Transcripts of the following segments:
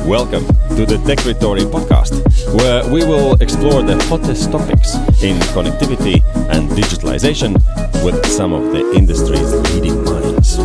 Welcome to the Techritory podcast, where we will explore the hottest topics in connectivity and digitalization with some of the industry's leading minds.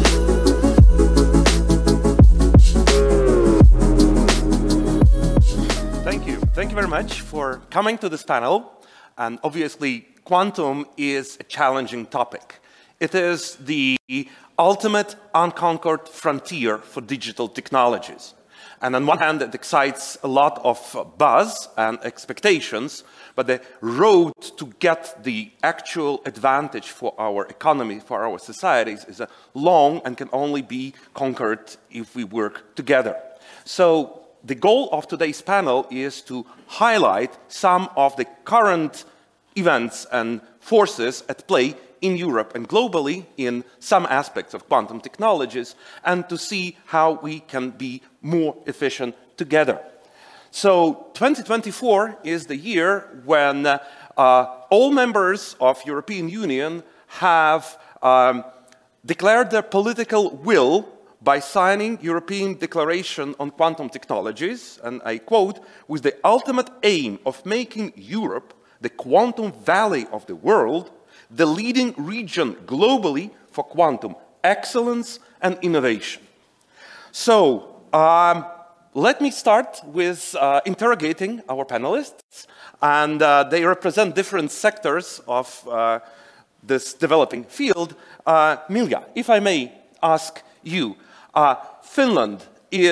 Thank you very much for coming to this panel. And obviously, quantum is a challenging topic. It is the ultimate unconquered frontier for digital technologies. And on one hand, it excites a lot of buzz and expectations, but the road to get the actual advantage for our economy, for our societies, is long and can only be conquered if we work together. So the goal of today's panel is to highlight some of the current events and forces at play in Europe and globally in some aspects of quantum technologies, and to see how we can be more efficient together. So 2024 is the year when all members of European Union have declared their political will by signing European Declaration on Quantum Technologies, and I quote, with the ultimate aim of making Europe the quantum valley of the world, the leading region globally for quantum excellence and innovation. So, let me start with interrogating our panelists, and they represent different sectors of this developing field. Milja, if I may ask you, Finland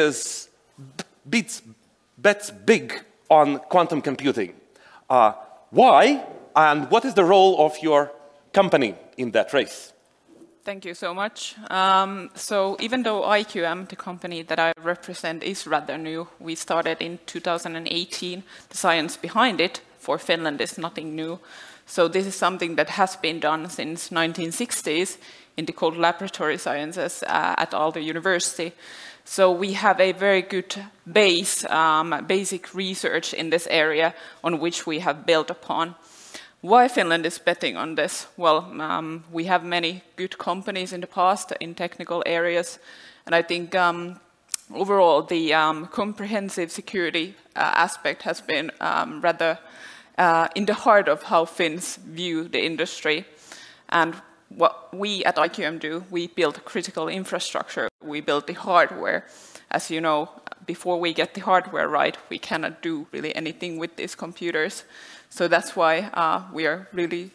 bets big on quantum computing. Why, and what is the role of your company in that race? Thank you so much. So even though IQM, the company that I represent, is rather new, we started in 2018. The science behind it for Finland is nothing new. So this is something that has been done since 1960s in the cold laboratory sciences at Aalto University. So we have a very good basic research in this area on which we have built upon. Why Finland is betting on this? Well, we have many good companies in the past in technical areas, and I think overall the comprehensive security aspect has been rather in the heart of how Finns view the industry. And what we at IQM do, we build critical infrastructure, we build the hardware. As you know, before we get the hardware right, we cannot do really anything with these computers. So that's why we are really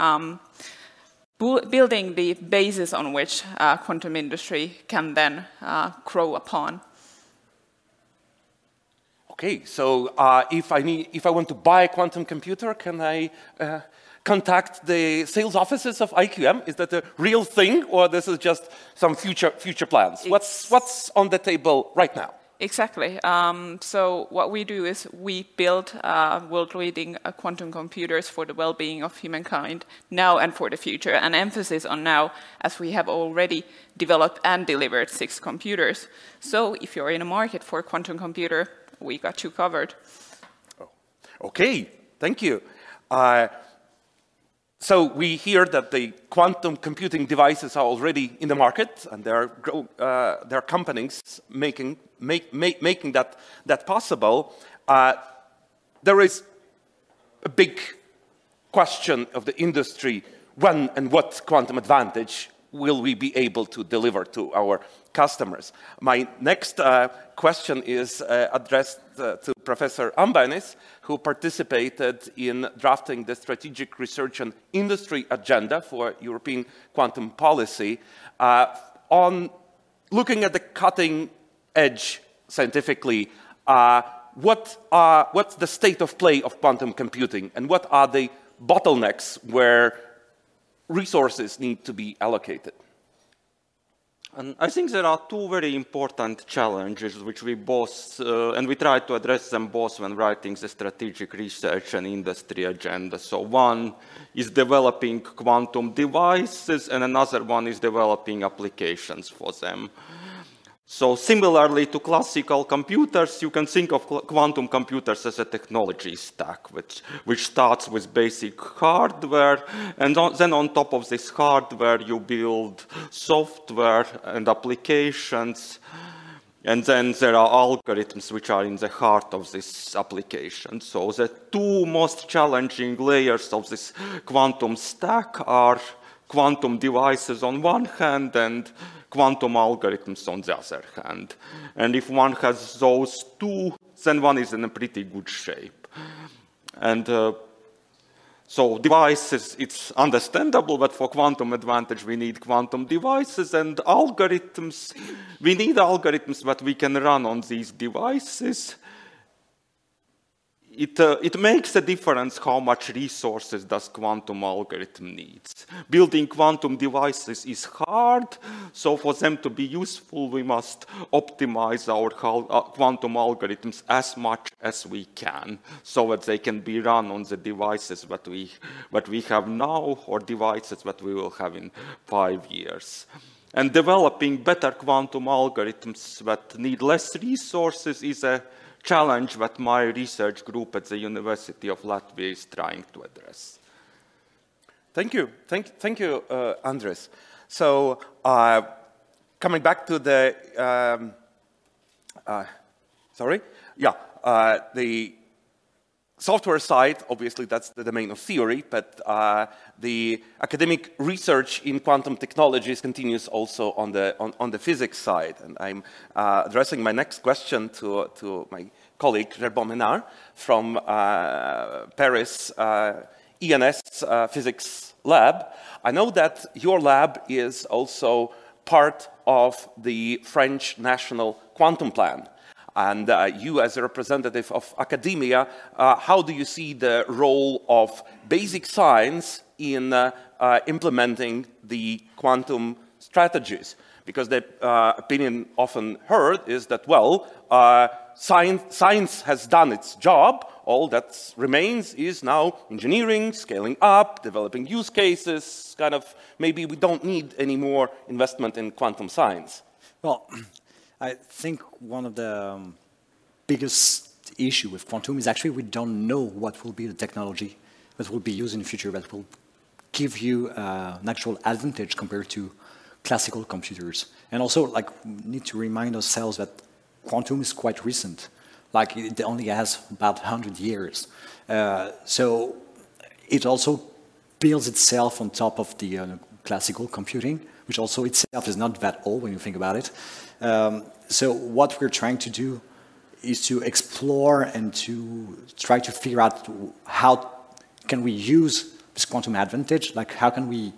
building the basis on which quantum industry can then grow upon. Okay, so if I want to buy a quantum computer, can I contact the sales offices of IQM? Is that a real thing, or this is just some future plans? What's on the table right now? Exactly. So what we do is we build world-leading quantum computers for the well-being of humankind now and for the future, an emphasis on now, as we have already developed and delivered 6 computers. So if you're in a market for a quantum computer, we got you covered. Oh. Okay, thank you. So we hear that the quantum computing devices are already in the market, and there are companies making that possible. There is a big question of the industry: when and what quantum advantage will we be able to deliver to our customers? My next question is addressed to Professor Ambainis, who participated in drafting the Strategic Research and Industry Agenda for European Quantum Policy, on looking at the cutting edge scientifically. What's the state of play of quantum computing, and what are the bottlenecks where resources need to be allocated? And I think there are 2 very important challenges which we both, and we try to address them both when writing the strategic research and industry agenda. So one is developing quantum devices, and another one is developing applications for them. So similarly to classical computers, you can think of quantum computers as a technology stack, which starts with basic hardware, and then on top of this hardware you build software and applications. And then there are algorithms which are in the heart of this application. So the two most challenging layers of this quantum stack are quantum devices on one hand and quantum algorithms on the other hand. And if one has those two, then one is in a pretty good shape. And so devices, it's understandable that for quantum advantage we need quantum devices, and algorithms, we need algorithms that we can run on these devices. It makes a difference how much resources does quantum algorithm needs. Building quantum devices is hard, so for them to be useful, we must optimize our quantum algorithms as much as we can, so that they can be run on the devices that we have now, or devices that we will have in 5 years. And developing better quantum algorithms that need less resources is a challenge that my research group at the University of Latvia is trying to address. Thank you. Thank you, Andres. So, coming back to the, the software side, obviously that's the domain of theory, but the academic research in quantum technologies continues also on the physics side. And I'm addressing my next question to my colleague, Gerbon Menard, from Paris ENS Physics Lab. I know that your lab is also part of the French National Quantum Plan. And you, as a representative of academia, how do you see the role of basic science in implementing the quantum strategies? Because the opinion often heard is that, well, science has done its job. All that remains is now engineering, scaling up, developing use cases. Kind of, maybe we don't need any more investment in quantum science. Well, I think one of the biggest issue with quantum is actually we don't know what will be the technology that will be used in the future that will give you an actual advantage compared to classical computers. And also, like, we need to remind ourselves that quantum is quite recent. Like, it only has about 100 years. So it also builds itself on top of the classical computing, which also itself is not that old when you think about it. So what we're trying to do is to explore and to try to figure out how can we use this quantum advantage, like how can we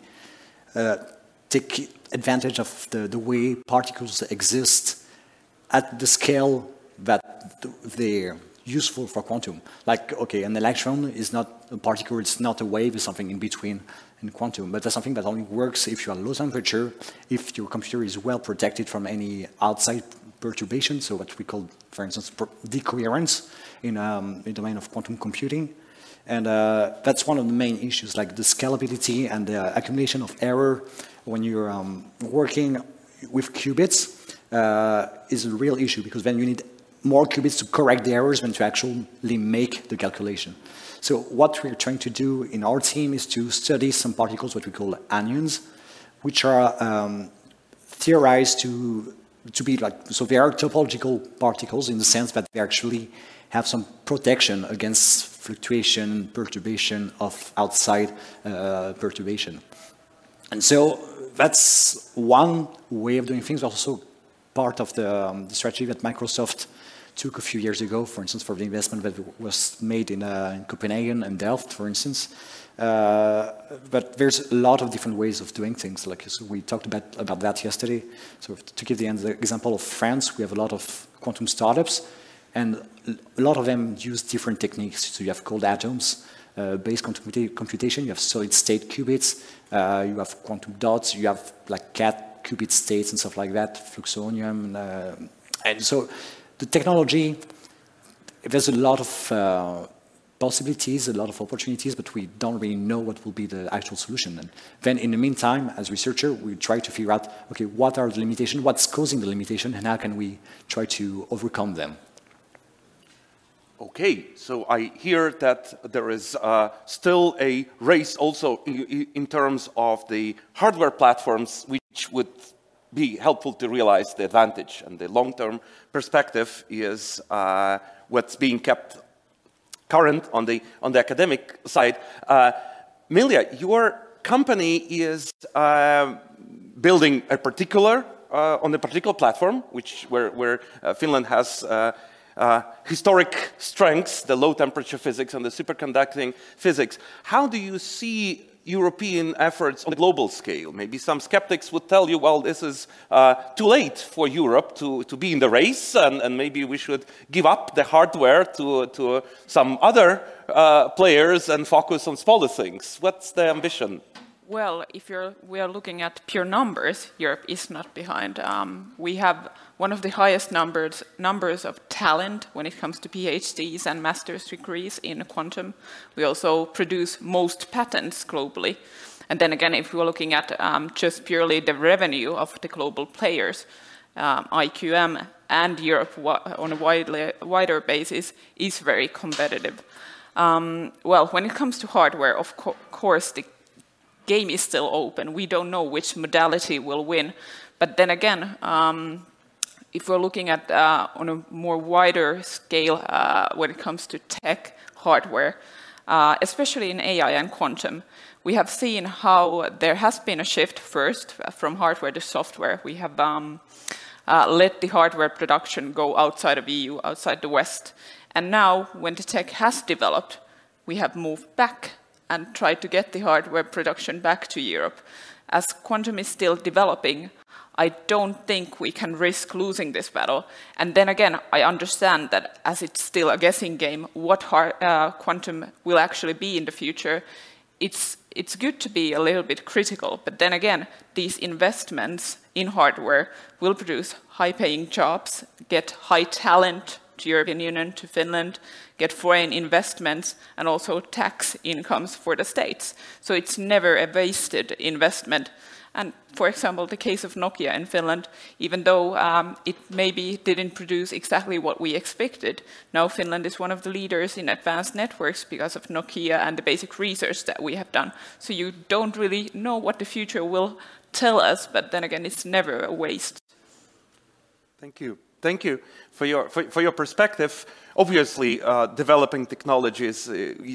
take advantage of the way particles exist at the scale that they're useful for quantum. Like, okay, an electron is not a particle, it's not a wave, it's something in between in quantum, but that's something that only works if you are low temperature, if your computer is well protected from any outside perturbation, so what we call, for instance, decoherence in the domain of quantum computing. And that's one of the main issues, like the scalability and the accumulation of error when you're working with qubits is a real issue, because then you need more qubits to correct the errors than to actually make the calculation. So what we're trying to do in our team is to study some particles, what we call anyons, which are theorized to be like, so they are topological particles in the sense that they actually have some protection against fluctuation, perturbation of outside perturbation. And so that's one way of doing things, also part of the strategy that Microsoft took a few years ago, for instance, for the investment that was made in Copenhagen and Delft, for instance. But there's a lot of different ways of doing things. Like, so we talked about that yesterday. So to give the example of France, we have a lot of quantum startups, and a lot of them use different techniques. So you have cold atoms, based computation, you have solid state qubits, you have quantum dots, you have like cat qubit states and stuff like that, fluxonium. And so the technology, there's a lot of possibilities, a lot of opportunities, but we don't really know what will be the actual solution. And then in the meantime, as researcher, we try to figure out, okay, what are the limitations, what's causing the limitation, and how can we try to overcome them? Okay, so I hear that there is still a race also in terms of the hardware platforms which would be helpful to realize the advantage. And the long-term perspective is what's being kept current on the academic side. Milja, your company is building a particular on a particular platform, where Finland has historic strengths, the low-temperature physics and the superconducting physics. How do you see European efforts on a global scale? Maybe some skeptics would tell you, well, this is too late for Europe to be in the race, and maybe we should give up the hardware to some other players and focus on smaller things. What's the ambition? Well, if we are looking at pure numbers, Europe is not behind. We have one of the highest numbers of talent when it comes to PhDs and master's degrees in quantum. We also produce most patents globally. And then again, if we're looking at just purely the revenue of the global players, IQM and Europe on a wider basis is very competitive. Well, when it comes to hardware, of course, the game is still open. We don't know which modality will win. But then again, if we're looking at on a more wider scale when it comes to tech hardware, especially in AI and quantum, we have seen how there has been a shift first from hardware to software. We have let the hardware production go outside of EU, outside the West. And now, when the tech has developed, we have moved back and try to get the hardware production back to Europe. As quantum is still developing, I don't think we can risk losing this battle. And then again, I understand that as it's still a guessing game, what quantum will actually be in the future, it's good to be a little bit critical. But then again, these investments in hardware will produce high-paying jobs, get high talent to European Union, to Finland, get foreign investments, and also tax incomes for the states. So it's never a wasted investment. And for example, the case of Nokia in Finland, even though it maybe didn't produce exactly what we expected, now Finland is one of the leaders in advanced networks because of Nokia and the basic research that we have done. So you don't really know what the future will tell us, but then again, it's never a waste. Thank you. Thank you for your perspective. Obviously, developing technologies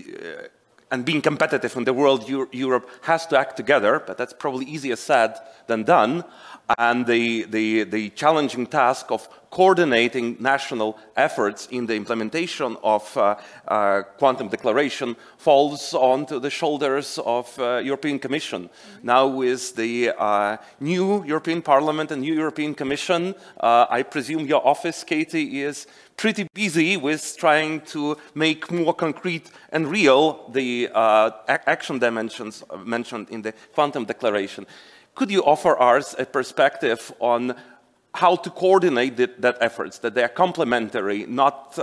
and being competitive in the world, Europe has to act together, but that's probably easier said than done. And the challenging task of coordinating national efforts in the implementation of quantum declaration falls onto the shoulders of European Commission. Now with the new European Parliament and new European Commission, I presume your office, Katie, is pretty busy with trying to make more concrete and real the action dimensions mentioned in the quantum declaration. Could you offer us a perspective on how to coordinate that efforts, that they are complementary, not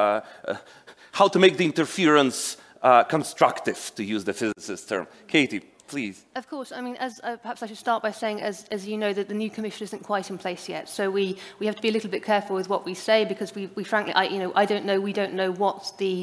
how to make the interference constructive, to use the physicist term? Katie, please. Of course. I mean, perhaps I should start by saying, as you know, that the new Commission isn't quite in place yet. So we have to be a little bit careful with what we say, because we frankly, we don't know what the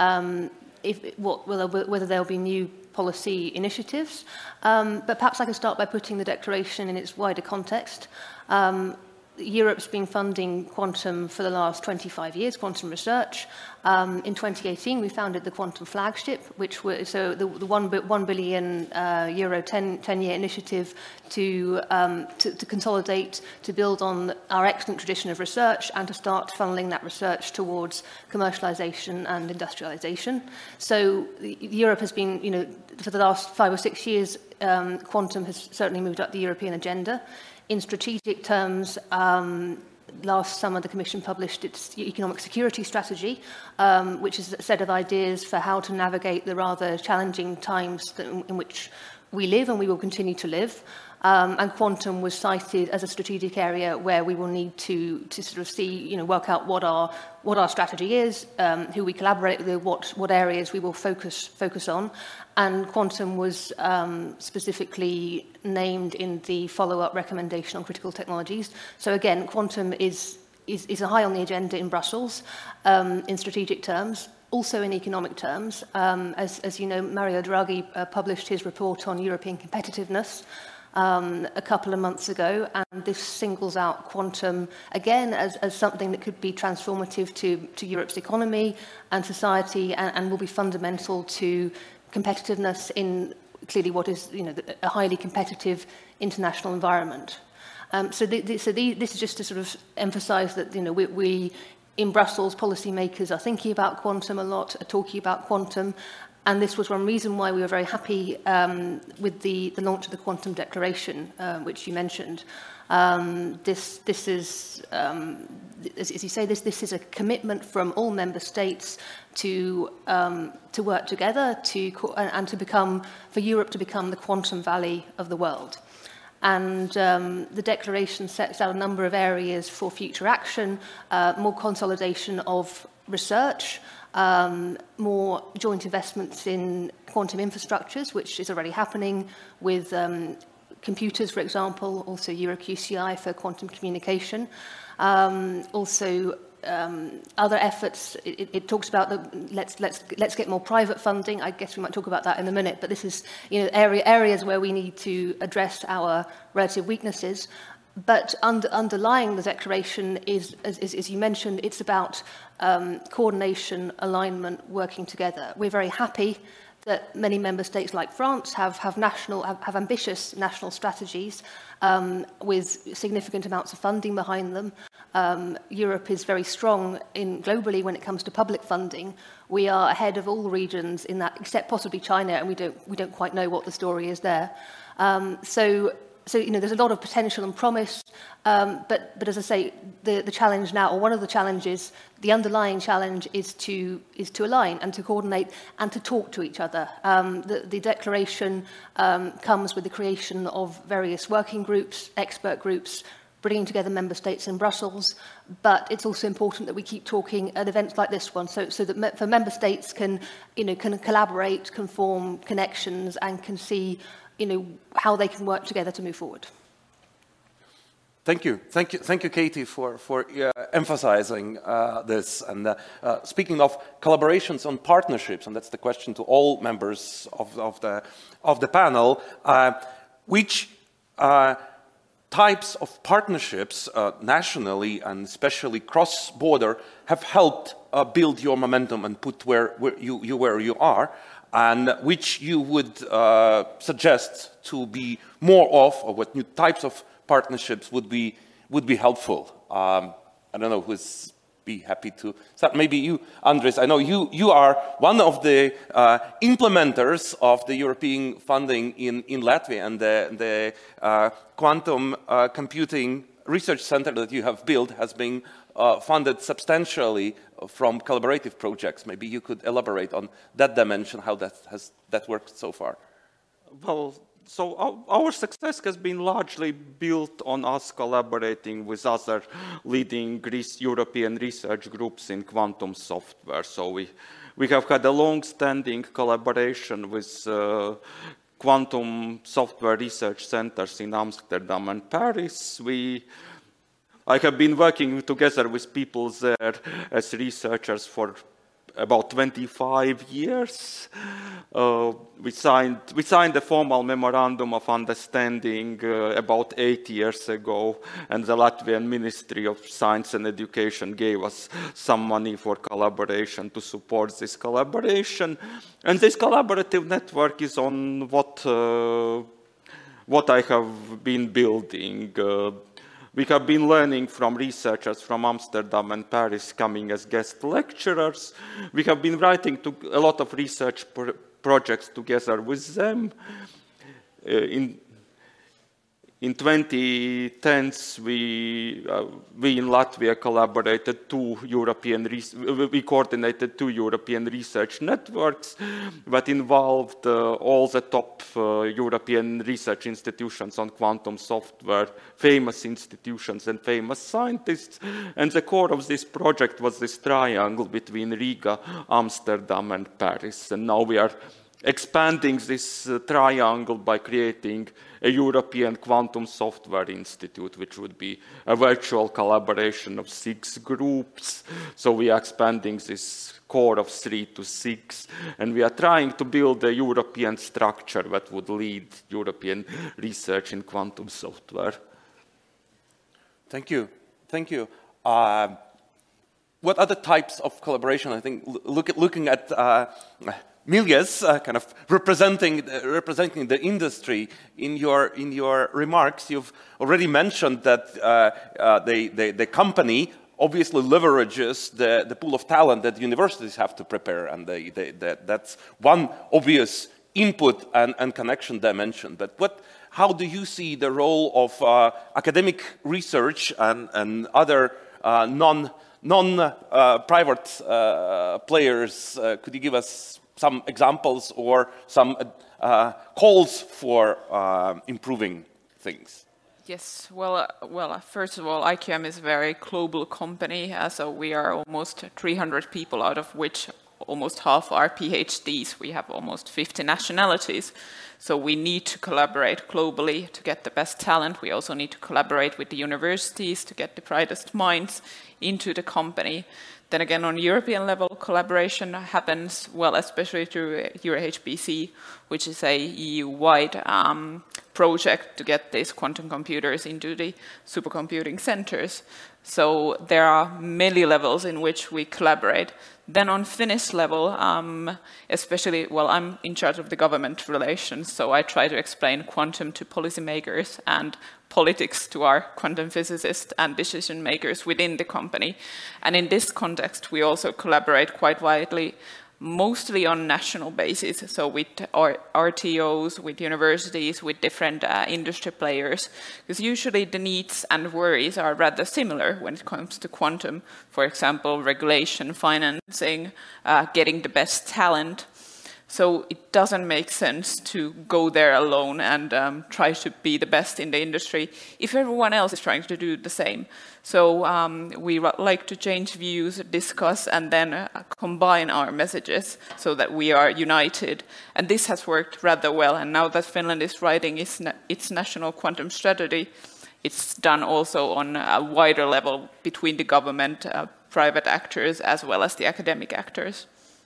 whether there'll be new policy initiatives. But perhaps I can start by putting the declaration in its wider context. Europe's been funding quantum for the last 25 years, quantum research. In 2018, we founded the Quantum Flagship, which was the 1 billion euro 10-year initiative to consolidate, to build on our excellent tradition of research, and to start funneling that research towards commercialization and industrialization. So Europe has been, for the last 5 or 6 years, quantum has certainly moved up the European agenda. In strategic terms, last summer the Commission published its economic security strategy, which is a set of ideas for how to navigate the rather challenging times in which we live and we will continue to live. And quantum was cited as a strategic area where we will need to sort of see, work out what our strategy is, who we collaborate with, what areas we will focus on. And quantum was specifically named in the follow-up recommendation on critical technologies. So again, quantum is high on the agenda in Brussels in strategic terms. Also in economic terms, as you know, Mario Draghi published his report on European competitiveness a couple of months ago, and this singles out quantum again as something that could be transformative to Europe's economy and society, and will be fundamental to competitiveness in clearly what is a highly competitive international environment. So this is just to sort of emphasise that we in Brussels, policymakers are thinking about quantum a lot, are talking about quantum, and this was one reason why we were very happy with the launch of the Quantum Declaration, which you mentioned. This is, as you say, this is a commitment from all member states to work together and to become, for Europe to become the quantum valley of the world. And the declaration sets out a number of areas for future action, more consolidation of research, more joint investments in quantum infrastructures, which is already happening with computers, for example, also EuroQCI for quantum communication. Also, other efforts, it talks about let's get more private funding. I guess we might talk about that in a minute, but this is areas where we need to address our relative weaknesses. But underlying the declaration is, as you mentioned, it's about coordination, alignment, working together. We're very happy that many member states like France have ambitious national strategies with significant amounts of funding behind them. Europe is very strong globally when it comes to public funding. We are ahead of all regions in that, except possibly China, and we don't quite know what the story is there. So there's a lot of potential and promise, but as I say, the challenge now, or one of the challenges, the underlying challenge is to align and to coordinate and to talk to each other. The declaration comes with the creation of various working groups, expert groups, bringing together member states in Brussels, but it's also important that we keep talking at events like this one, so that for member states can collaborate, can form connections, and can see how they can work together to move forward. Thank you, Katie, for emphasizing this. And speaking of collaborations on partnerships, and that's the question to all members of the panel, which types of partnerships nationally and especially cross-border have helped build your momentum and put where you are, and which you would suggest to be more of, or what new types of partnerships would be helpful? I don't know who's be happy to start. Maybe you, Andris. I know you are one of the implementers of the European funding in Latvia, and the quantum computing research center that you have built has been funded substantially from collaborative projects. Maybe you could elaborate on that dimension, how that worked so far. Well, so our success has been largely built on us collaborating with other leading European research groups in quantum software. So we have had a long-standing collaboration with quantum software research centers in Amsterdam and Paris. I have been working together with people there as researchers for about 25 years. We signed a formal memorandum of understanding about 8 years ago, and the Latvian Ministry of Science and Education gave us some money for collaboration to support this collaboration. And this collaborative network is on what I have been building. We have been learning from researchers from Amsterdam and Paris coming as guest lecturers. We have been writing a lot of research projects together with them. In 2010s, we in Latvia collaborated we coordinated 2 European research networks that involved all the top European research institutions on quantum software, famous institutions and famous scientists. And the core of this project was this triangle between Riga, Amsterdam and Paris. And now we are expanding this triangle by creating a European Quantum Software Institute, which would be a virtual collaboration of 6 groups. So we are expanding this core of 3 to 6, and we are trying to build a European structure that would lead European research in quantum software. Thank you. Thank you. What other types of collaboration? I think looking at Milja's kind of representing the industry in your remarks, you've already mentioned that the company obviously leverages the pool of talent that universities have to prepare, and that's one obvious input and connection dimension. But how do you see the role of academic research and other non-private players? Could you give us some examples or some calls for improving things? Yes, well, first of all, IQM is a very global company, so we are almost 300 people, out of which almost half are PhDs. We have almost 50 nationalities, so we need to collaborate globally to get the best talent. We also need to collaborate with the universities to get the brightest minds into the company. Then again, on European level, collaboration happens, well, especially through EuroHPC, which is a EU-wide project to get these quantum computers into the supercomputing centers. So there are many levels in which we collaborate. Then on Finnish level, especially, well, I'm in charge of the government relations, so I try to explain quantum to policymakers and politics to our quantum physicists and decision makers within the company. And in this context, we also collaborate quite widely, mostly on national basis, so with our RTOs, with universities, with different industry players, because usually the needs and worries are rather similar when it comes to quantum. For example, regulation, financing, getting the best talent. So it doesn't make sense to go there alone and try to be the best in the industry if everyone else is trying to do the same. So we like to change views, discuss, and then combine our messages so that we are united. And this has worked rather well. And now that Finland is writing its national quantum strategy, it's done also on a wider level between the government, private actors, as well as the academic actors.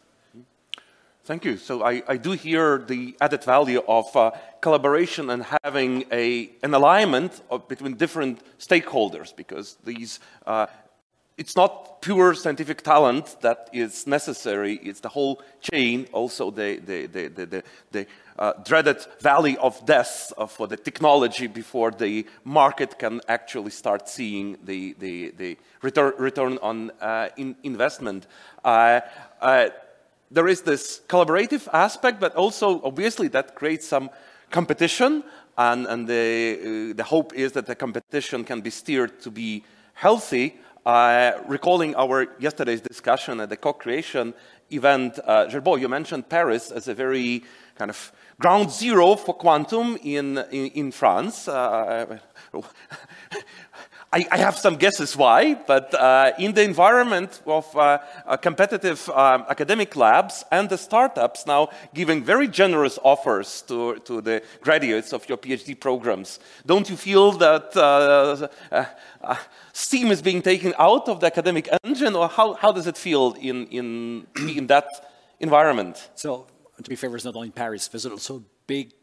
Thank you. So I do hear the added value of collaboration and having an alignment between different stakeholders, because it's not pure scientific talent that is necessary. It's the whole chain, also the dreaded valley of death for the technology before the market can actually start seeing the return on investment. There is this collaborative aspect, but also obviously that creates some competition, and the hope is that the competition can be steered to be healthy. Recalling our yesterday's discussion at the co-creation event, Gerbo, you mentioned Paris as a very kind of ground zero for quantum in France. I have some guesses why, but in the environment of competitive academic labs and the startups now giving very generous offers to the graduates of your PhD programs, don't you feel that steam is being taken out of the academic engine, or how does it feel in that environment? So, to be fair, it's not only Paris, there's also big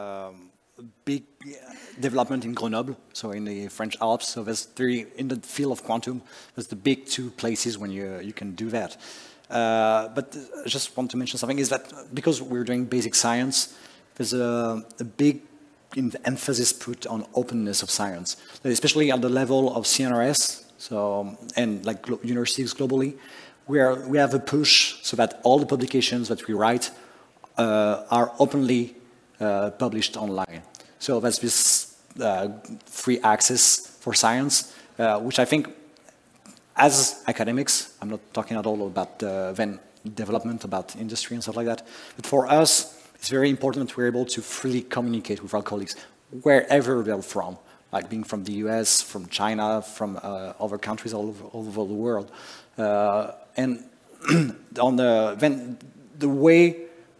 development in Grenoble, so in the French Alps. So there's in the field of quantum, there's the big 2 places when you can do that. But I just want to mention something, is that because we're doing basic science, there's a big emphasis put on openness of science, especially at the level of CNRS, so and like universities globally, we have a push so that all the publications that we write are openly published online. So that's this free access for science, which I think, as academics, I'm not talking at all about then development, about industry and stuff like that, but for us, it's very important that we're able to freely communicate with our colleagues, wherever they're from, like being from the US, from China, from other countries all over the world. And on then the way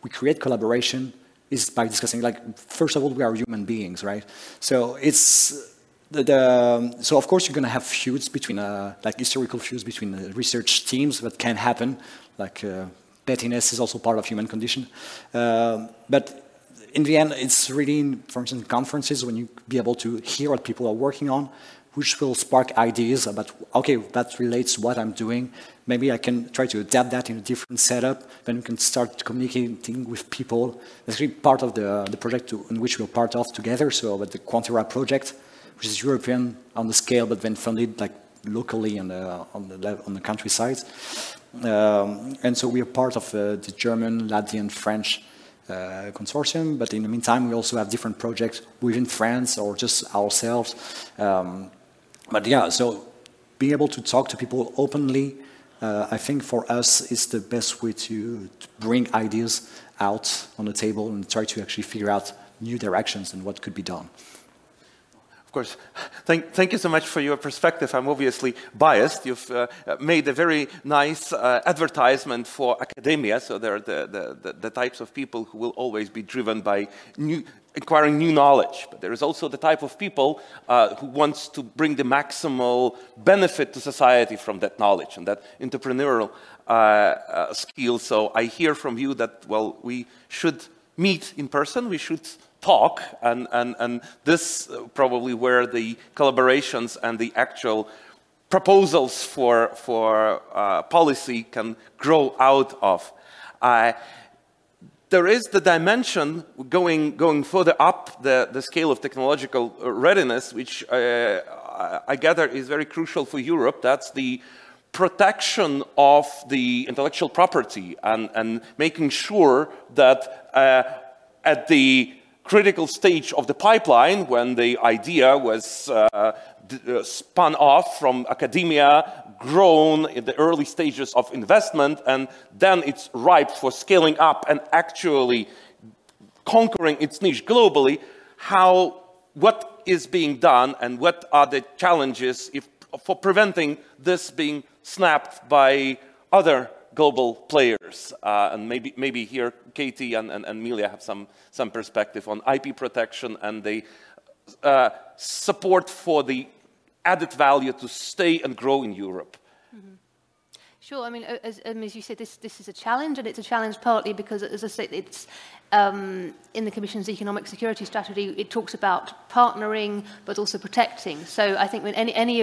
we create collaboration is by discussing, like, first of all, we are human beings, right? So it's so of course you're going to have feuds between, like historical feuds between research teams that can happen, like pettiness is also part of human condition. But in the end, it's really, for instance, conferences when you be able to hear what people are working on, which will spark ideas about, okay, that relates to what I'm doing. Maybe I can try to adapt that in a different setup. Then we can start communicating with people. That's really part of the project in which we're part of together. So about the Quantera project, which is European on the scale, but then funded like locally on the countryside. And so we are part of the German, Latvian, French consortium, but in the meantime, we also have different projects within France or just ourselves. But yeah, so being able to talk to people openly, I think for us is the best way to bring ideas out on the table and try to actually figure out new directions and what could be done. Of course. Thank you so much for your perspective. I'm obviously biased. You've made a very nice advertisement for academia, so they're the types of people who will always be driven by acquiring new knowledge. But there is also the type of people who wants to bring the maximal benefit to society from that knowledge and that entrepreneurial skill. So I hear from you that, well, we should meet in person, we should talk, and this probably where the collaborations and the actual proposals for policy can grow out of. There is the dimension going further up the scale of technological readiness, which I gather is very crucial for Europe. That's the protection of the intellectual property and making sure that at the critical stage of the pipeline, when the idea was spun off from academia, grown in the early stages of investment, and then it's ripe for scaling up and actually conquering its niche globally, what is being done and what are the challenges for preventing this being snapped by other global players, and maybe here Katie and Milia have some perspective on IP protection and the support for the added value to stay and grow in Europe. Mm-hmm. Sure. I mean, as you said, this is a challenge, and it's a challenge partly because, as I said, it's in the Commission's economic security strategy. It talks about partnering, but also protecting. So I think when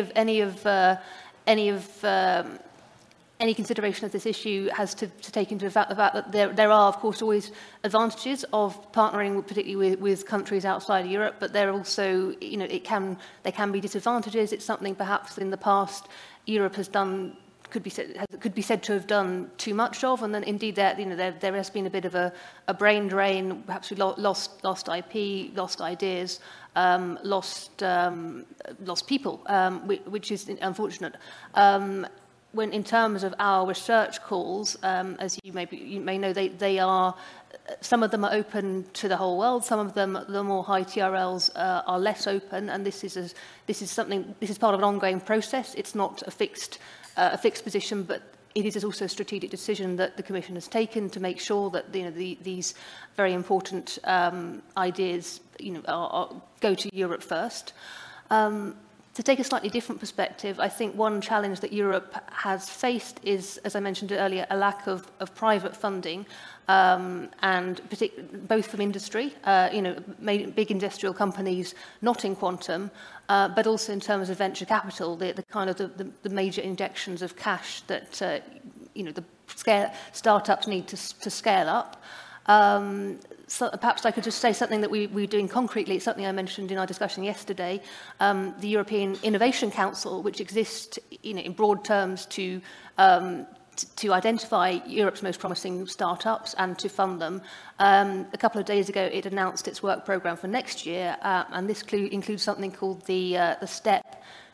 any consideration of this issue has to take into account the fact that there are, of course, always advantages of partnering, particularly with countries outside of Europe, but there are also, there can be disadvantages. It's something perhaps in the past Europe has done, could be said to have done too much of, and then indeed there has been a bit of a brain drain. Perhaps we lost IP, lost ideas, lost people, which is unfortunate. When in terms of our research calls, as you may know, they are, some of them are open to the whole world. Some of them, the more high TRLs, are less open, and this is part of an ongoing process. It's not a fixed position, but it is also a strategic decision that the Commission has taken to make sure that these very important ideas go to Europe first. To take a slightly different perspective, I think one challenge that Europe has faced is, as I mentioned earlier, a lack of private funding, and both from industry, big industrial companies not in quantum, but also in terms of venture capital, the kind of the major injections of cash that the startups need to scale up. So perhaps I could just say something that we're doing concretely. It's something I mentioned in our discussion yesterday. The European Innovation Council, which exists in broad terms to identify Europe's most promising startups and to fund them. A couple of days ago, it announced its work programme for next year, and this includes something called the STEP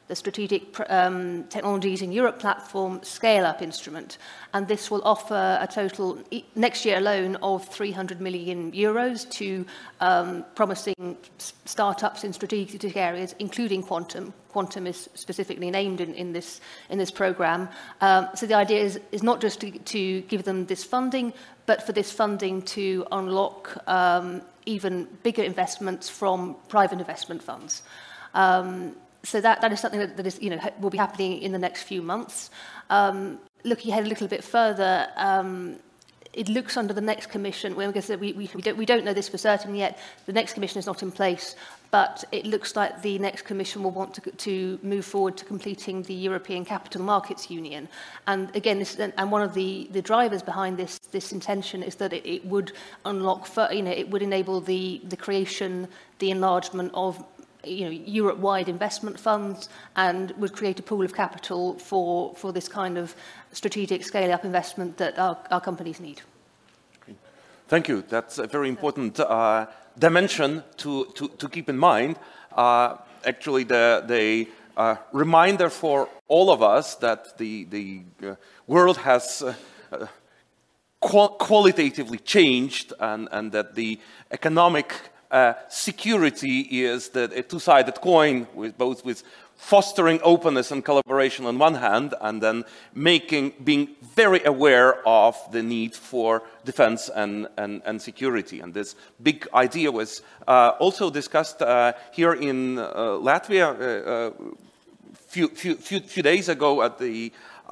the Strategic Technologies in Europe platform scale-up instrument. And this will offer a total, next year alone, of 300 million euros to promising startups in strategic areas, including quantum. Quantum is specifically named in this programme. So the idea is not just to give them this funding, but for this funding to unlock even bigger investments from private investment funds. So that is something that is, will be happening in the next few months. Looking ahead a little bit further, it looks under the next commission. We don't know this for certain yet. The next commission is not in place, but it looks like the next commission will want to move forward to completing the European Capital Markets Union. And again, one of the drivers behind this intention is that it would unlock, it would enable the creation, the enlargement of Europe-wide investment funds, and would create a pool of capital for this kind of strategic scale-up investment that our companies need. Thank you. That's a very important dimension to keep in mind. Actually, the reminder for all of us that the world has qualitatively changed, and that the economic security is a two-sided coin, with fostering openness and collaboration on one hand, and then being very aware of the need for defense and security. And this big idea was also discussed here in Latvia a few days ago at the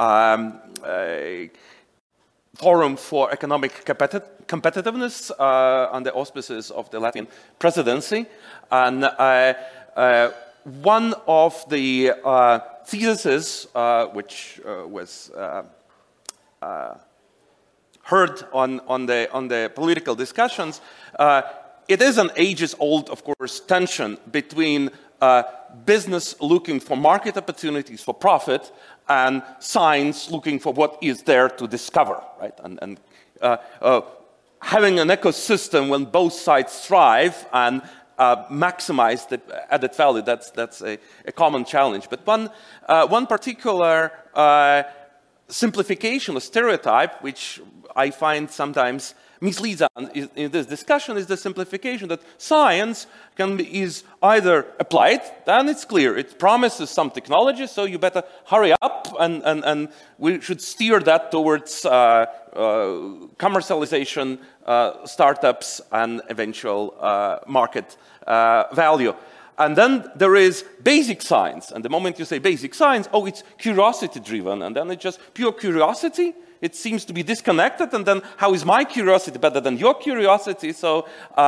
Forum for Economic Competitiveness on the auspices of the Latvian presidency. And one of the theses which was heard on the political discussions, it is an ages-old, of course, tension between business looking for market opportunities for profit and science looking for what is there to discover, right? And having an ecosystem when both sides thrive and maximize the added value, that's a common challenge. But one particular simplification or stereotype, which I find sometimes misleads in this discussion, is the simplification that science is either applied, then it's clear, it promises some technology, so you better hurry up, and we should steer that towards commercialization, startups, and eventual market value. And then there is basic science, and the moment you say basic science, oh, it's curiosity-driven, and then it's just pure curiosity. It seems to be disconnected, and then how is my curiosity better than your curiosity? So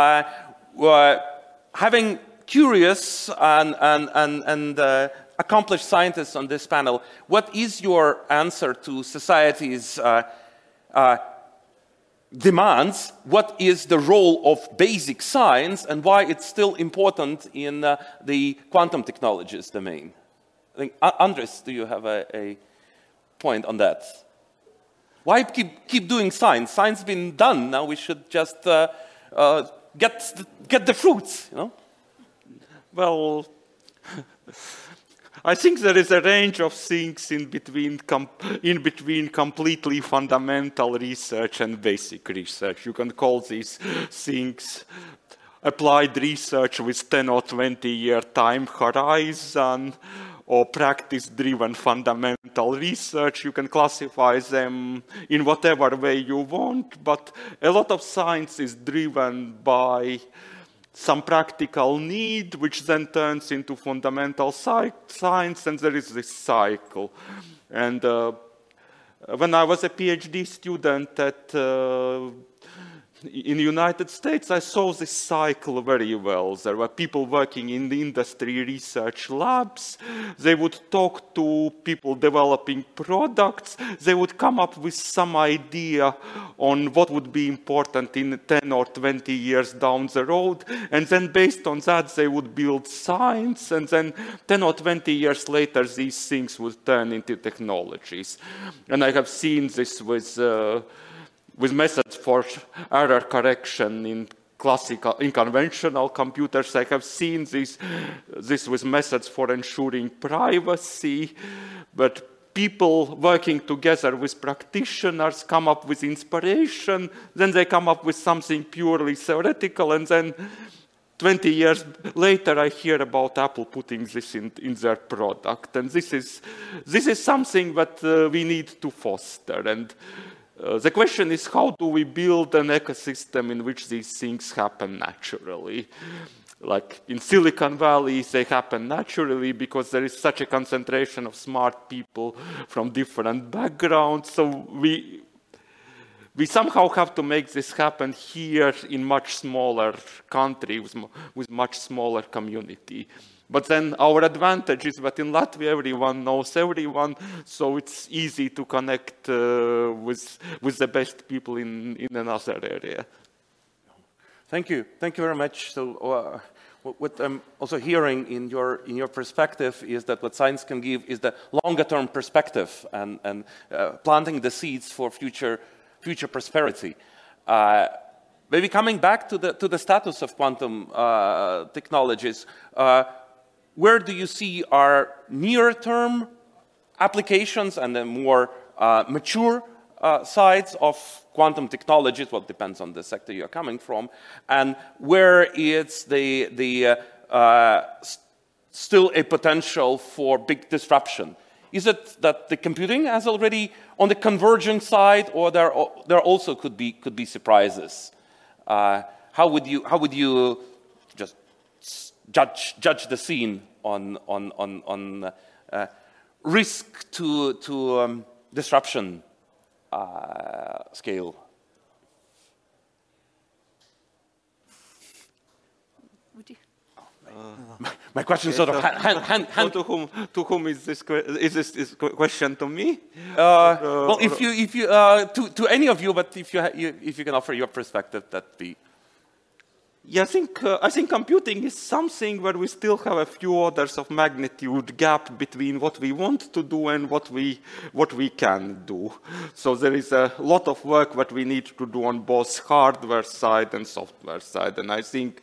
having curious and accomplished scientists on this panel, what is your answer to society's demands? What is the role of basic science, and why it's still important in the quantum technologies domain? I think, Andres, do you have a point on that? Why keep doing science? Science has been done. Now we should just get the fruits, Well, I think there is a range of things in between completely fundamental research and basic research. You can call these things applied research with 10 or 20-year time horizon, or practice-driven fundamental research. You can classify them in whatever way you want, but a lot of science is driven by some practical need, which then turns into fundamental science, and there is this cycle. And when I was a PhD student in the United States, I saw this cycle very well. There were people working in the industry research labs. They would talk to people developing products. They would come up with some idea on what would be important in 10 or 20 years down the road. And then based on that, they would build science. And then 10 or 20 years later, these things would turn into technologies. And I have seen this with methods for error correction in classical, in conventional computers. I have seen this with methods for ensuring privacy, but people working together with practitioners come up with inspiration, then they come up with something purely theoretical, and then 20 years later I hear about Apple putting this in their product. And this is something that we need to foster. And the question is, how do we build an ecosystem in which these things happen naturally? Like in Silicon Valley, they happen naturally because there is such a concentration of smart people from different backgrounds. So we somehow have to make this happen here in much smaller country with much smaller community. But then our advantage is that in Latvia everyone knows everyone, so it's easy to connect with the best people in another area. Thank you very much. So what I'm also hearing in your perspective is that what science can give is the longer-term perspective and planting the seeds for future prosperity. Maybe coming back to the status of quantum technologies, where do you see our near-term applications and the more mature sides of quantum technologies? Well, it depends on the sector you're coming from, and where it's still a potential for big disruption. Is it that the computing is already on the converging side, or there also could be surprises? How would you just judge the scene on risk to disruption scale? Would you? My question is sort of To whom is this question? To me? Well, if you to any of you, but if you can offer your perspective, that'd be. Yeah, I think computing is something where we still have a few orders of magnitude gap between what we want to do and what we can do. So there is a lot of work that we need to do on both hardware side and software side, and I think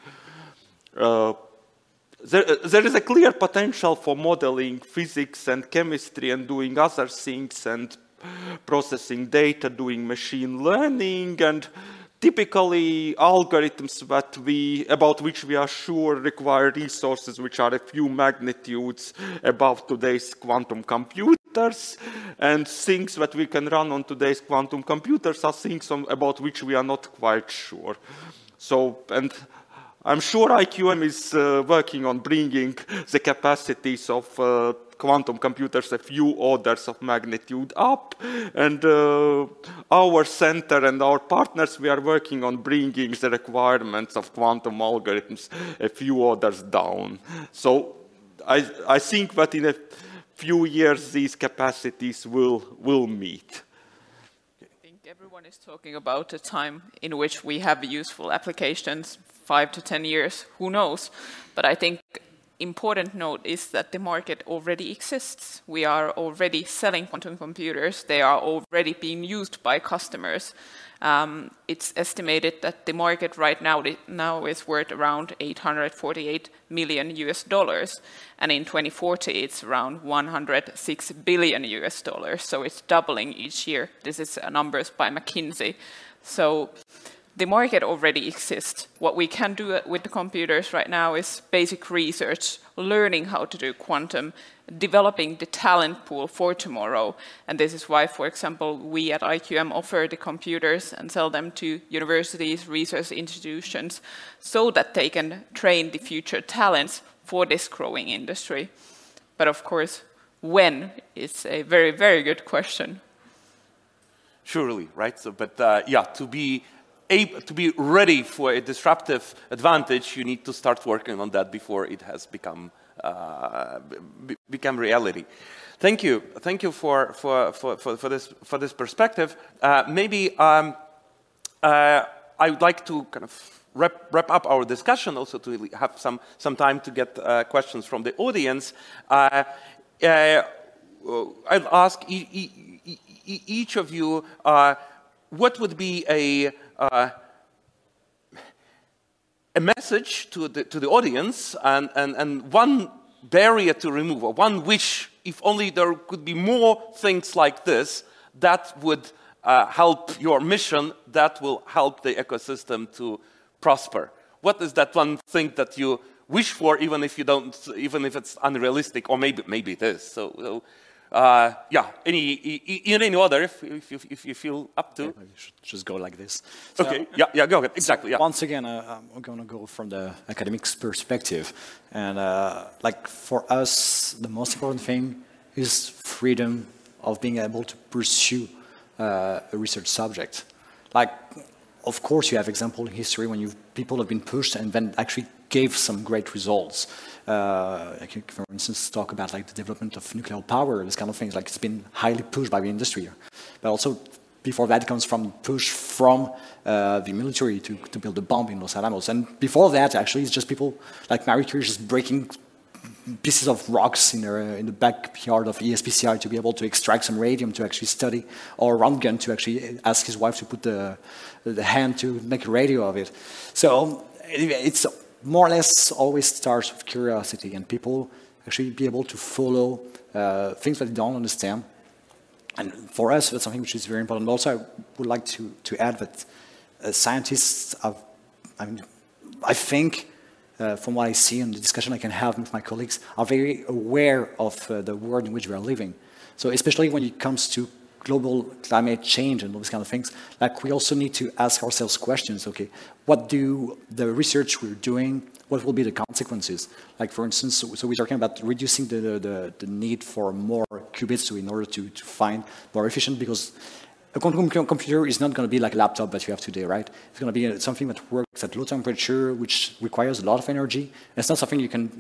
there is a clear potential for modeling physics and chemistry and doing other things and processing data, doing machine learning, and typically algorithms about which we are sure require resources which are a few magnitudes above today's quantum computers, and things that we can run on today's quantum computers are things about which we are not quite sure. So, and I'm sure IQM is working on bringing the capacities of quantum computers a few orders of magnitude up, and our center and our partners, we are working on bringing the requirements of quantum algorithms a few orders down. So I think that in a few years these capacities will meet. Everyone is talking about a time in which we have useful applications, 5 to 10 years, who knows? But I think important note is that the market already exists. We are already selling quantum computers. They are already being used by customers. It's estimated that the market right now is worth around $848 million US, and in 2040 it's around $106 billion US. So it's doubling each year. This is numbers by McKinsey. So the market already exists. What we can do with the computers right now is basic research, learning how to do quantum, developing the talent pool for tomorrow. And this is why, for example, we at IQM offer the computers and sell them to universities, research institutions, so that they can train the future talents for this growing industry. But of course, when is a very, very good question. Surely, right? So, but yeah, to be ready for a disruptive advantage, you need to start working on that before it has become reality. Thank you for this perspective. Maybe I would like to kind of wrap up our discussion, also to have some time to get questions from the audience. I'll ask each of you what would be a message to the audience and one barrier to remove, or one wish, if only there could be more things like this, that would help your mission, that will help the ecosystem to prosper. What is that one thing that you wish for, even if you don't, even if it's unrealistic, or maybe it is? So yeah, in any order, if you feel up to. Yeah, maybe you should just go like this. So, okay, yeah, go ahead. Exactly. So yeah. once again, I'm going to go from the academic's perspective, and like for us, the most important thing is freedom of being able to pursue a research subject. Like, of course, you have example in history when people have been pushed and then actually gave some great results. I can, for instance, talk about like the development of nuclear power, this kind of things. Like it's been highly pushed by the industry, but also before that comes from push from the military to build a bomb in Los Alamos. And before that, actually, it's just people like Marie Curie just breaking pieces of rocks in the backyard of ESPCI to be able to extract some radium to actually study, or Röntgen to actually ask his wife to put the hand to make a radio of it. So it's more or less always starts with curiosity, and people actually be able to follow things that they don't understand. And for us, that's something which is very important. But also, I would like to add that scientists, I think, from what I see and the discussion I can have with my colleagues, are very aware of the world in which we are living. So especially when it comes to global climate change and all these kind of things, like we also need to ask ourselves questions, okay, what do the research we're doing, what will be the consequences? Like for instance, so we're talking about reducing the need for more qubits in order to find more efficient, because a quantum computer is not going to be like a laptop that you have today, right? It's going to be something that works at low temperature, which requires a lot of energy. And it's not something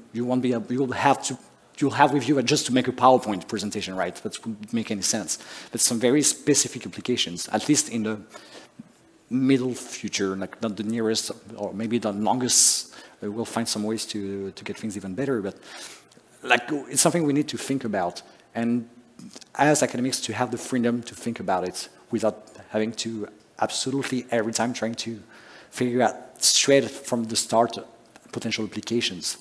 you'll have with you just to make a PowerPoint presentation, right? That wouldn't make any sense. But some very specific applications, at least in the middle future, like not the nearest or maybe the longest, we'll find some ways to get things even better. But like it's something we need to think about. And as academics, to have the freedom to think about it without having to absolutely every time trying to figure out straight from the start potential applications.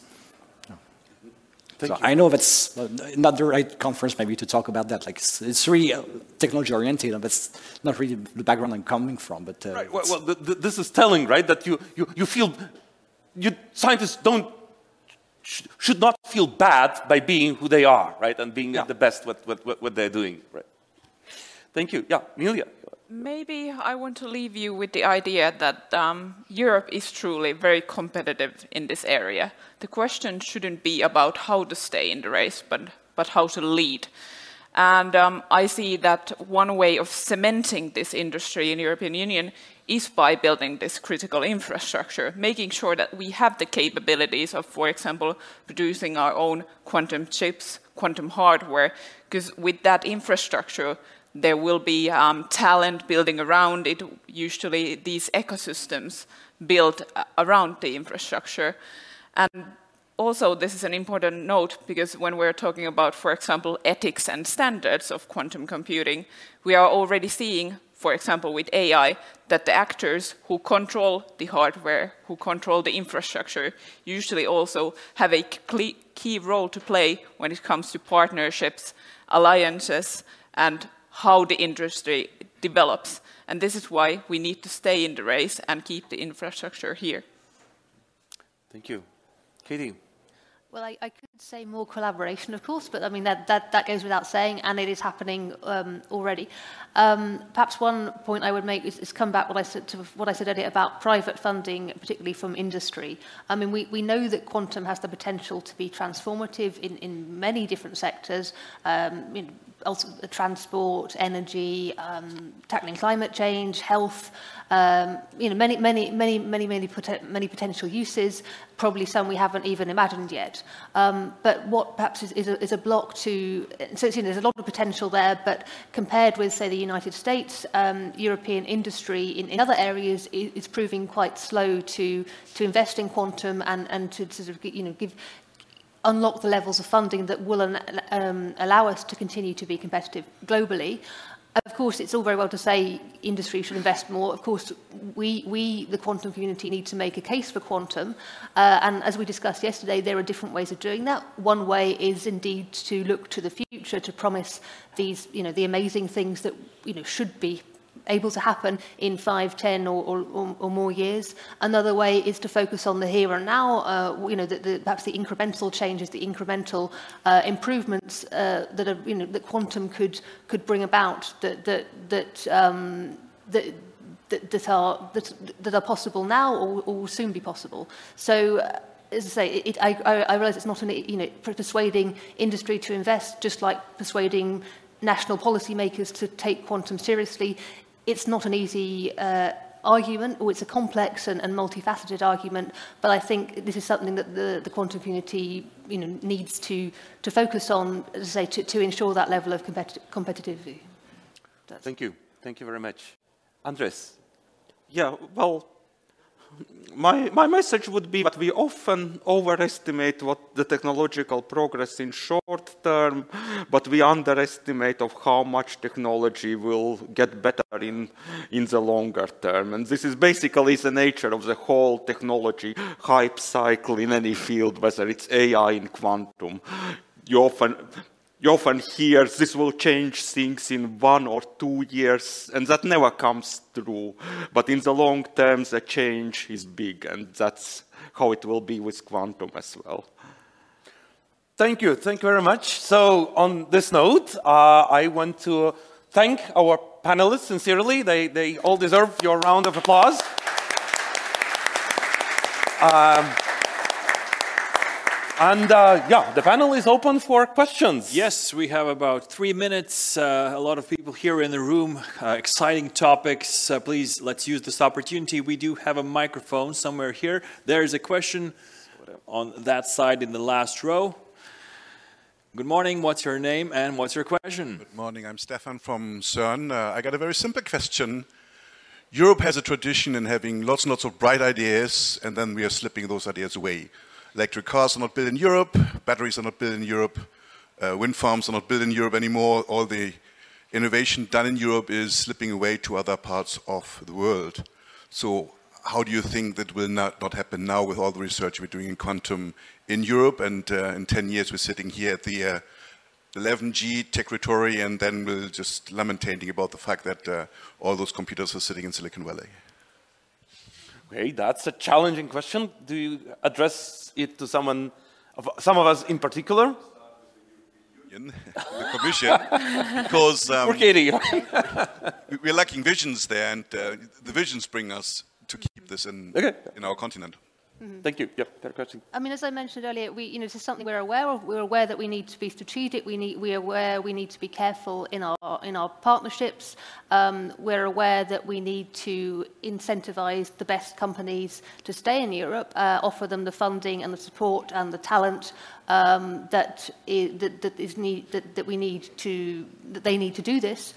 So I know that's not the right conference maybe to talk about that. Like it's really technology oriented, and that's not really the background I'm coming from. But right. Well, this is telling, right? That you feel scientists should not feel bad by being who they are, right? And being the best what they're doing, right? Thank you. Yeah, Emilia. Maybe I want to leave you with the idea that Europe is truly very competitive in this area. The question shouldn't be about how to stay in the race, but how to lead. And I see that one way of cementing this industry in the European Union is by building this critical infrastructure, making sure that we have the capabilities of, for example, producing our own quantum chips, quantum hardware, because with that infrastructure, there will be talent building around it, usually these ecosystems built around the infrastructure. And also, this is an important note, because when we're talking about, for example, ethics and standards of quantum computing, we are already seeing, for example, with AI, that the actors who control the hardware, who control the infrastructure, usually also have a key role to play when it comes to partnerships, alliances, and how the industry develops. And this is why we need to stay in the race and keep the infrastructure here. Thank you. Katie. Well, I could say more collaboration, of course, but I mean, that goes without saying, and it is happening already. Perhaps one point I would make is come back to what I said earlier about private funding, particularly from industry. I mean, we know that quantum has the potential to be transformative in many different sectors, also transport, energy, tackling climate change, health, many potential uses, probably some we haven't even imagined yet. But what perhaps is a block to, so there's a lot of potential there, but compared with, say, the United States, European industry in other areas is proving quite slow to invest in quantum and to sort of, unlock the levels of funding that will allow us to continue to be competitive globally. Of course, it's all very well to say industry should invest more. Of course, we the quantum community, need to make a case for quantum. And as we discussed yesterday, there are different ways of doing that. One way is indeed to look to the future, to promise these, the amazing things that, should be able to happen in 5, 10 or more years. Another way is to focus on the here and now, perhaps the incremental changes, the incremental improvements that are, that quantum could bring about that are possible now or will soon be possible. So. As I say, I realise it's not persuading industry to invest, just like persuading national policymakers to take quantum seriously. It's not an easy argument, or it's a complex and multifaceted argument, but I think this is something that the quantum community needs to focus on, as I say, to ensure that level of competitivity. Thank you. Thank you very much. Andres. Yeah, well, my message would be that we often overestimate what the technological progress in short term, but we underestimate of how much technology will get better in the longer term. And this is basically the nature of the whole technology hype cycle in any field, whether it's AI in quantum. You often hear this will change things in 1 or 2 years, and that never comes true. But in the long term, the change is big, and that's how it will be with quantum as well. Thank you. Thank you very much. So on this note, I want to thank our panelists sincerely. They all deserve your round of applause. The panel is open for questions. Yes, we have about 3 minutes. A lot of people here in the room. Exciting topics. Please, let's use this opportunity. We do have a microphone somewhere here. There is a question on that side in the last row. Good morning. What's your name and what's your question? Good morning. I'm Stefan from CERN. I got a very simple question. Europe has a tradition in having lots and lots of bright ideas, and then we are slipping those ideas away. Electric cars are not built in Europe, batteries are not built in Europe, wind farms are not built in Europe anymore. All the innovation done in Europe is slipping away to other parts of the world. So how do you think that will not happen now with all the research we're doing in quantum in Europe? And in 10 years we're sitting here at the 11G territory, and then we're just lamenting about the fact that all those computers are sitting in Silicon Valley. Okay, that's a challenging question. Do you address it to some of us in particular? The Commission, because we're lacking visions there, and the visions bring us to keep this in our continent. Mm-hmm. Thank you. Yep, that question. I mean, as I mentioned earlier, this is something we're aware of. We're aware that we need to be strategic. We're aware we need to be careful in our partnerships. We're aware that we need to incentivize the best companies to stay in Europe, offer them the funding and the support and the talent that they need to do this.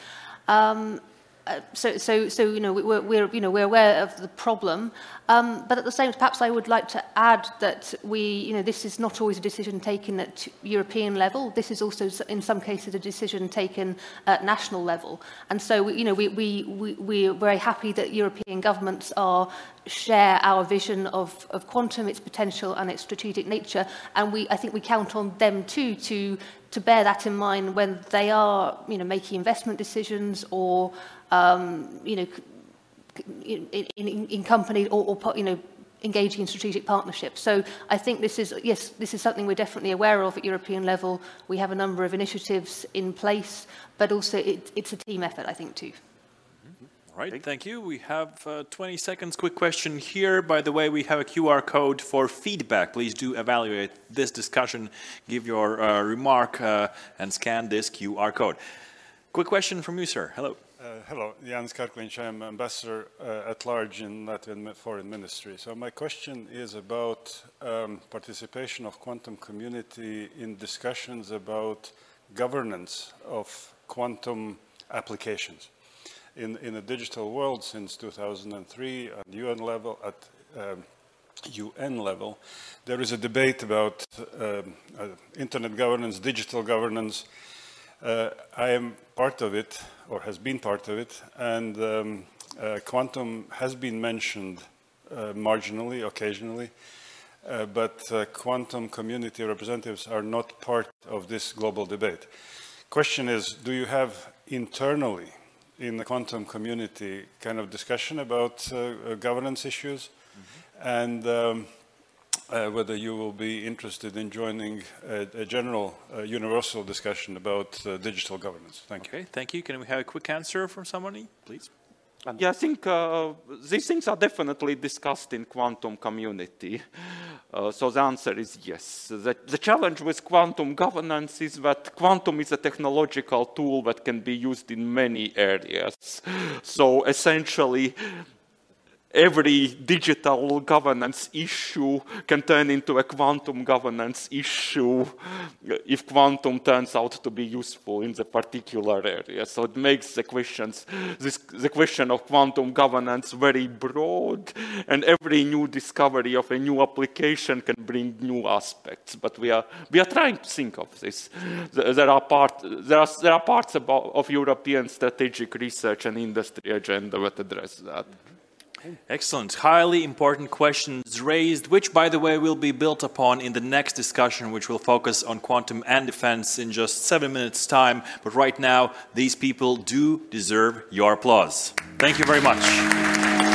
We're aware of the problem, but at the same time, perhaps I would like to add that this is not always a decision taken at European level. This is also, in some cases, a decision taken at national level. And so, we're very happy that European governments share our vision of quantum, its potential and its strategic nature, and I think we count on them too to bear that in mind when they are, making investment decisions or, in companies or engaging in strategic partnerships. So I think this is something we're definitely aware of at European level. We have a number of initiatives in place, but also it's a team effort, I think, too. All right, thank you. We have 20 seconds. Quick question here. By the way, we have a QR code for feedback. Please do evaluate this discussion, give your remark, and scan this QR code. Quick question from you, sir. Hello. Hello, Jans Karklinch. I'm ambassador at large in Latvian Foreign Ministry. So my question is about participation of quantum community in discussions about governance of quantum applications. In a digital world since 2003 at UN level, there is a debate about internet governance, digital governance, I am part of it, or has been part of it, and quantum has been mentioned marginally, occasionally, but quantum community representatives are not part of this global debate. Question is, do you have internally in the quantum community kind of discussion about governance issues, and whether you will be interested in joining a general, universal discussion about digital governance? Thank you. Okay, thank you. Can we have a quick answer from somebody, please? Yeah, I think these things are definitely discussed in quantum community. So the answer is yes. The challenge with quantum governance is that quantum is a technological tool that can be used in many areas. So essentially, every digital governance issue can turn into a quantum governance issue if quantum turns out to be useful in the particular area. So it makes the question of quantum governance very broad, and every new discovery of a new application can bring new aspects. But we are trying to think of this. There are parts of European strategic research and industry agenda that address that. Excellent. Highly important questions raised, which, by the way, will be built upon in the next discussion, which will focus on quantum and defense in just 7 minutes' time. But right now, these people do deserve your applause. Thank you very much.